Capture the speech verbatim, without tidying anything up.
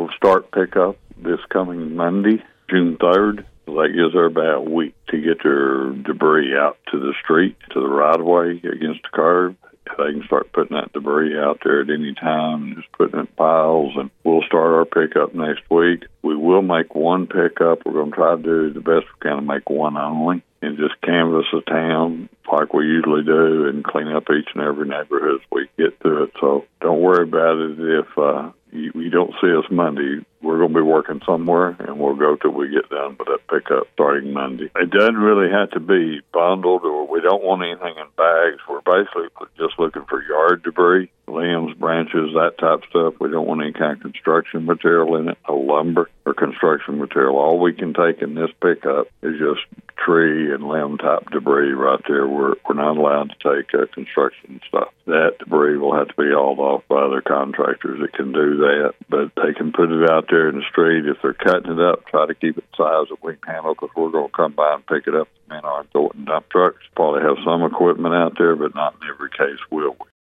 we'll start pickup this coming Monday, June third. That gives her about a week to get their debris out to the street, to the right-of-way against the curb. They can start putting that debris out there at any time, just putting it in piles, and we'll start our pickup next week. We will make one pickup. We're going to try to do the best we can to make one only and just canvass the town like we usually do and clean up each and every neighborhood as we get to it. So don't worry about it if uh, you, you don't see us Monday. We're going to be working somewhere, and we'll go till we get done with that pickup starting Monday. It doesn't really have to be bundled, or we don't want anything in bags. We're basically just looking for yard debris, limbs, branches, that type of stuff. We don't want any kind of construction material in it, no lumber or construction material. All we can take in this pickup is just tree and limb type debris right there. We're, we're not allowed to take uh, construction stuff. That debris will have to be hauled off by other contractors that can do that, but they can put it out there in the street. If they're cutting it up, try to keep it the size that we can handle, because we're going to come by and pick it up in our Thornton dump trucks. Probably have some equipment out there, but not in every case will we.